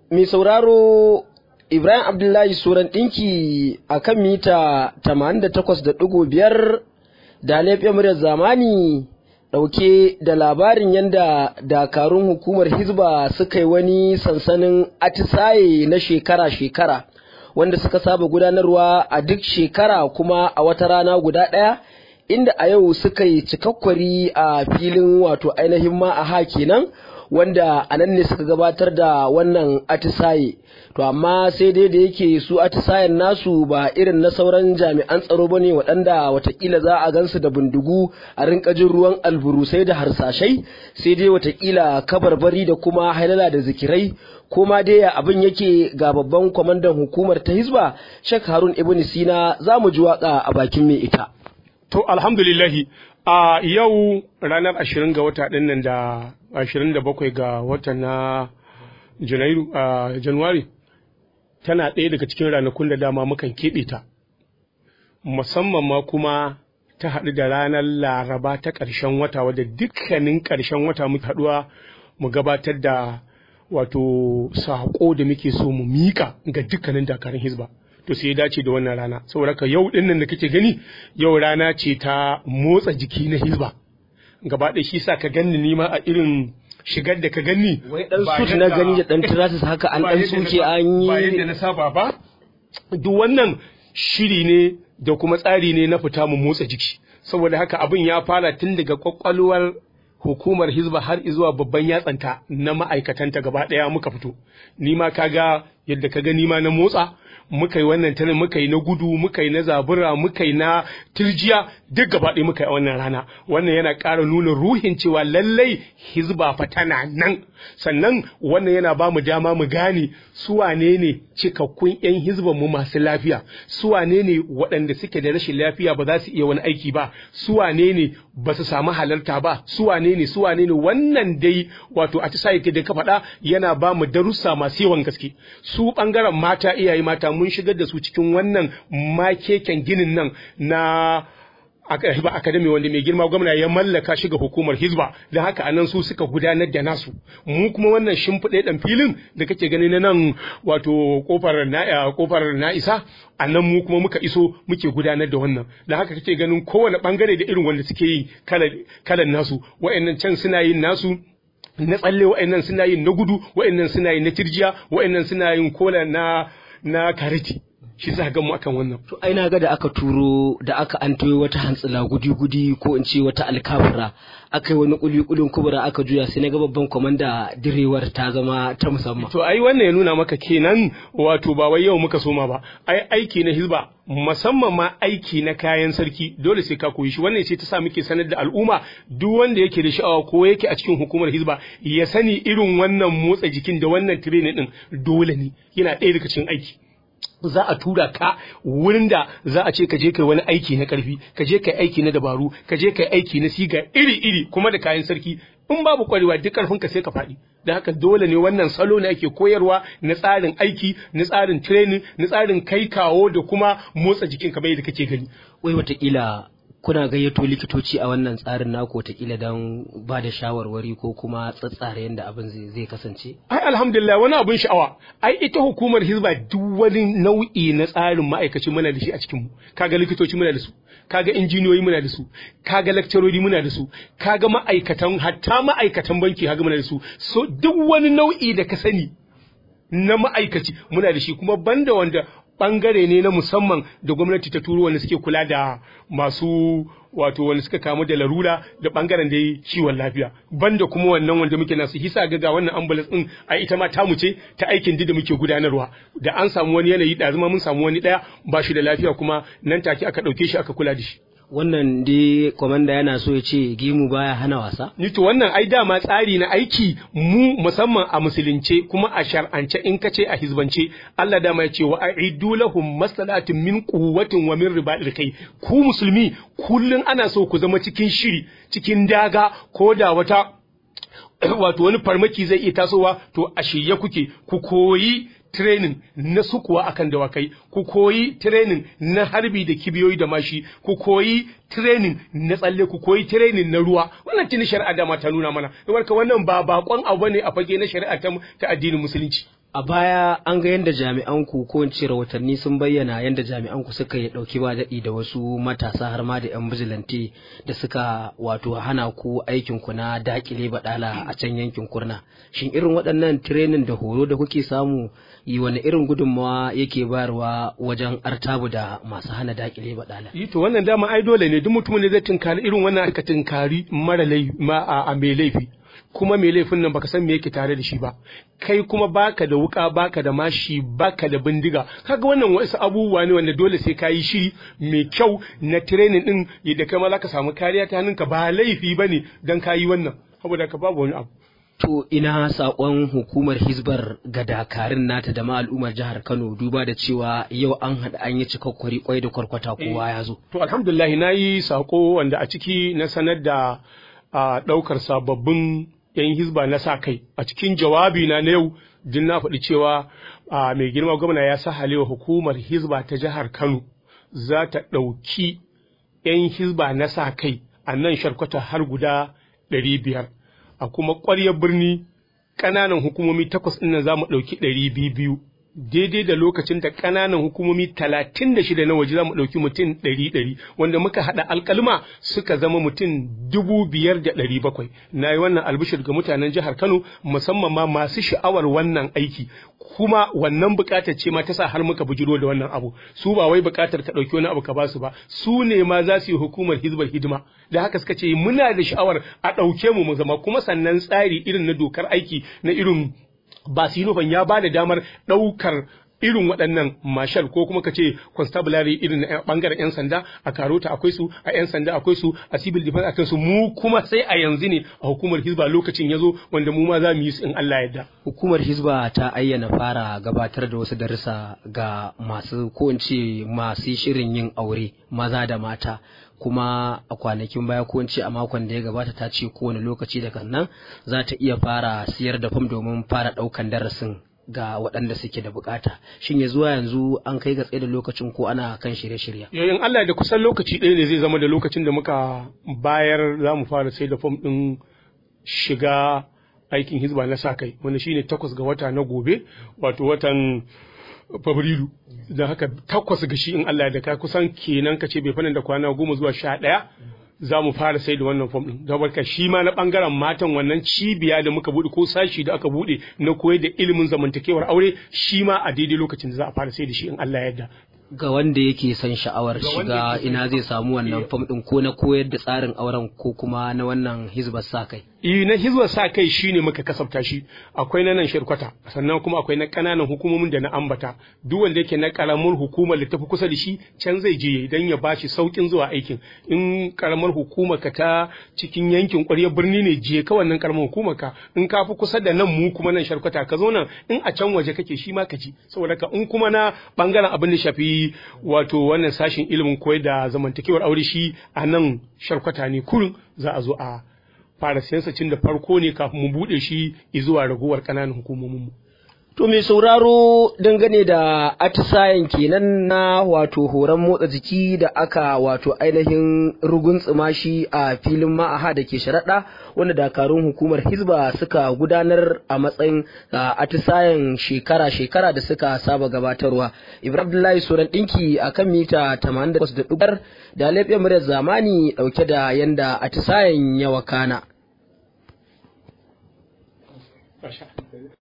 Mai sauraro Ibrahim Abdullahi Suran ɗinki a kan mita 88.5 da laifin muryar zamani ɗauke da labarin yadda dakarun hukumar Hizba suka yi wani sansanin atisaye na shekara-shekara wanda suka saba gudanarwa a duk shekara kuma a wata rana guda ɗaya, inda a yau suka yi cikakkwari a filin wato ainihin ma'aha kenan, wanda a nan ne suka gabatar da wannan atisaye. To amma sai dai da yake su atisayen nasu ba irin na sauran jami'an tsaro bane waɗanda watakila za a gansu da bindigu a rinka jin ruwan alburusai da harsashai, sai dai watakila kabarbari da kuma hailala da zikirai, ko ma dai abin yake ga babban kwamandan hukumar ta Hizba Sheikh Harun Ibn Sina. za mu ji waka a bakin mai ita. To alhamdulillahi, a yau ranar 20 ga wata ɗin nan da 27 ga watan na Januwari tana ɗaya daga cikin ranakun da dama mukan keɓe ta, musamman ma kuma ta haɗu da ranar Laraba ta ƙarshen wata, wadda dukkanin ƙarshen wata muke haɗuwa mu gabatar da wato saƙo da muke so mu miƙa ga dukkanin dakarun Hizba. To sai ya dace da wannan rana, saboda ka yau ɗin nan da kake gani, yau rana ce ta motsa jiki na Hizba gaba ɗaya. Shi sa ka ganni nima a irin shigar da ka gani, wai dan suit na gani da dan tirasis haka an dan suke an yi ba yadda na saba ba. Duk wannan shiri ne da kuma tsari ne na fita mu motsa jiki, saboda haka abin ya fara tun daga kwakwalwar hukumar Hizba har zuwa babban yatsanta na ma'aikatanta gaba ɗaya muka fito. Ni ma kaga yadda ka gani ma na motsa, muka yi wannan tanin, muka yi na gudu, muka yi na zabura, muka yi na tirjiya, duk gaba ɗaya muka yi a wannan rana. Wannan yana ƙara nuna ruhin cewa lallai Hizba fa tana nan. Sannan wannan yana ba mu dama mu gane su wane ne cikakkun 'yan Hizban mu masu lafiya, su wane ne waɗanda suke da rashin lafiya ba za su iya wani aiki ba, su wane ne ba su samu halarta ba, su wane ne wannan dai wato a society da ka faɗa yana ba mu darussa masu yawan gaske. Su ɓangaren mata, iyaye mata, mun shigar da su cikin wannan makeken ginin nan na Hizba Academy wanda mai girma gwamna ya mallaka shi ga hukumar Hizba, da haka anan su suka gudanar da nasu. Mu kuma wannan shimfiɗe ɗan filin da kake gani na nan wato kofar na'isa, anan mu kuma muka iso muke gudanar da wannan. Da haka kake ganin kowane bangare da irin wanda suke yi kalan nasu. Wa'annan can suna yin nasu na tsalle, wa'annan suna yin na gudu, wa'annan suna yin na tirjiya, wa'annan suna yin kola na kariti. Shi za ga mu akan wannan. To ai na ga da aka turo da aka antoyo wata hantsila gudi ko in ce wata alkafura, aka yi wani kulikulin kubura aka juya, sai na ga babban kwamanda direwar ta zama ta musamman. To ai wannan ya nuna maka kenan wato ba wai yau muka soma ba, ai aiki na Hizba musamman ma aiki na kayan sarki dole sai ka koyi shi. Wannan ce ta sa muke sanar da al'umma, duk wanda yake da sha'awa ko yake a cikin hukumar Hizba ya sani irin wannan motsa jikin da wannan training din dole ne, yana ɗaya daga cikin aiki. Za a tura ka wurin da za a ce ka je kai wani aiki na karfi, ka je kai aiki na dabaru, ka je kai aiki na siga iri-iri kuma da kayan sarki. In babu kwarewa duk karfin ka sai ka faɗi. Da haka dole ne wannan salo ne ake koyarwa na tsarin aiki, na tsarin training, na tsarin kai kawo da kuma motsa jikin kamar yadda kake gani. Wai watakila kuna gayyato likitoci a wannan tsarin naku watakila don ba da shawarwari ko kuma tsatsara yadda abin zai kasance? Ai alhamdulillah, wani abin sha'awa. Ai ita hukumar Hizba duk wani nau'i na tsarin ma'aikaci muna da shi a cikinmu. Kaga likitoci muna da su, kaga injiniyoyi muna da su, kaga lakcarori muna da su, kaga hatta ma'aikatan banki kaga muna da su. So duk wani nau'i da ka sani na ma'aikaci muna da shi, kuma banda wanda bangare ne na musamman da gwamnati ta turo wanda suke kula da masu wato wanda suka kamu da larura da bangaren da kiwon lafiya, banda kuma wannan wanda muke nasu hisa ga wannan ambulance din a ita ma tamu ce ta aikin da muke gudanarwa. Da an samu wani yanayi da zama mun samu wani daya ba shi da lafiya, kuma nan take aka dauke shi aka kula da shi. Wannan dai komanda yana so ya ce gimu baya hana wasa? Ni to wannan ai dama tsari na aiki mu musamman a musulunce kuma a shar'ance, in ka ce a hizbance, Allah dama ya ce wa a'idu lahum masalatin min quwwatin wa min ribatil kai. Ku musulmi kullun ana so ku zama cikin shiri, cikin daga, ko da wata wato wani farmaki zai iya tasowa, to a shirye kuke ku koyi training na sukuwa akan dawakai, ku koyi training na harbi da kibiyoyi da mashi, ku koyi training na tsalle, ku koyi training na ruwa. Wannan tuni shari'a da ma ta nuna mana. Saboda wannan ba bakon abu ne a fage na shari'a ta addinin musulunci. A baya an ga yadda jami'an ku ko in ce rahotanni sun bayyana yadda jami'an ku suka yi ɗauki ba daɗi da wasu matasa har ma da 'yan bijilante da suka wato hana ku aikin ku na dakile baɗala a can yankin Kurna. Shin irin waɗannan tirenin da horo da kuke samu yi wani irin gudunmawa yake bayarwa wajen artabu da masu hana dakile baɗala? To wannan dama ai dole ne duk mutumin da zai tunkari irin wannan aka tunkari mara laifi a mai laifi. Kuma mai laifin nan baka san me yake tare da shi ba, kai kuma baka da wuka, baka da mashi, baka da bindiga. Kaga wannan wasu abubuwa ne wanda dole sai ka yi shiri mai kyau na training din yadda kai ma zaka samu kariya ta hannunka. Ba laifi bane dan ka yi wannan, saboda ka babu wani abu. To ina saƙon hukumar Hizbar ga dakarun nata da ma al'ummar jihar Kano, duba da cewa yau an haɗa an yi cikakkwari kwai da kwarkwata kowa ya zo. To alhamdulillah na yi saƙo wanda a ciki na sanar da ɗaukar sababbin 'yan Hizba na sa kai. A cikin jawabi na yau din na faɗi cewa mai girma gwamna ya sa halewa hukumar Hizba ta jihar Kano za ta ɗauki 'yan Hizba na sa kai a nan sharkwata har guda 500, a kuma ƙwaryar birni ƙananan hukumomi 8 ɗin nan za mu ɗauki 200, daidai da lokacin da ƙananan hukumomi 36 na waje za mu ɗauki mutum 100, wanda muka haɗa alƙalma suka zama mutum 5,700. Na yi wannan albishir ga mutanen jihar Kano, musamman ma masu sha'awar wannan aiki, kuma wannan buƙatar ce ma ta sa har muka bujiro da wannan abu. Su ba wai buƙatar ka ɗauki wani abu ka ba su ba, su ne ma za su yi hukumar Hizbar hidima, da haka suka ce muna da sha'awar a ɗauke mu zama, kuma sannan tsari irin na dokar aiki na irin Basinofan ya ba da damar ɗaukar irin waɗannan marshal ko kuma ka ce constabulary irin na ɓangaren 'yan sanda. A Karota akwai su, a 'yan sanda akwai su, a civil defense akwai su. Mu kuma sai a yanzu ne a hukumar Hizba lokacin ya zo wanda mu ma za mu yi su in Allah yadda. Hukumar Hizba ta ayyana fara gabatar da wasu darussa ga masu ko in ce masu shirin yin aure maza da mata, kuma a kwanakin baya ko in ce a makon da ya gabata ta ce kowane lokaci daga nan za ta iya fara siyar da fam domin fara ɗaukan darasin ga waɗanda suke da bukata. Shin ya zuwa yanzu an kai ga tsaye da lokacin ko ana kan shirye-shirye? Yayin Allah da kusan lokaci ɗaya ne zai zama da lokacin da muka bayar za mu fara sai da fam ɗin shiga aikin Hizba na sa kai, wanda shine 8 ga wata na gobe, wato watan Fabrairu. Don haka 8 ga shi in Allah da ka kusan kenan ka ce bai fanin da kwana 10 zuwa 11 za mu fara sai da wannan fom ɗin. Don haka shi ma na ɓangaren matan wannan cibiya da muka buɗe ko sashi da aka buɗe na koyar da ilimin zamantakewar aure, shi ma a daidai lokacin da za a fara sai da shi in Allah ya yarda. Ga wanda yake son sha'awar shiga ina zai samu wannan fom ɗin, ko na koyar da tsarin auren ko kuma na wannan Hizbar sa kai? Na Hizbar sa kai shine muka kasafta shi. Akwai na nan Sharkwata, sannan kuma akwai na ƙananan hukumomin da na ambata. Duk wanda yake na ƙaramar hukumar da tafi kusa da shi can zai je dan ya bashi saukin zuwa aikin. In ƙaramar hukumar ka ta cikin yankin ƙwaryar birni ne, je ka wannan ƙaramar hukumar ka. In ka fi kusa da nan mu kuma nan Sharkwata ka zo nan, in a can waje kake shi ma ka ji. Saboda ka in kuma na bangaren abin da shafi wato wannan sashin ilimin koyar da zamantakewar aure, shi a nan Sharkwata ne kurin za a zo a fara siyansa cin da farko ne kafin mu buɗe shi zuwa ragowar ƙananan hukumominmu. To mai sauraro, dangane da atisayen kenan na wato horon motsa jiki da aka wato ainihin ruguntsuma shi a filin ma'aha da ke sharaɗa, wanda dakarun hukumar Hizba suka gudanar a matsayin atisayen shekara-shekara da suka saba gabatarwa. Ibrahim Abdullahi Suran ɗinki a kan mita 88.5 da laifin muryar zamani ɗauke da yanda atisayen ya wakana.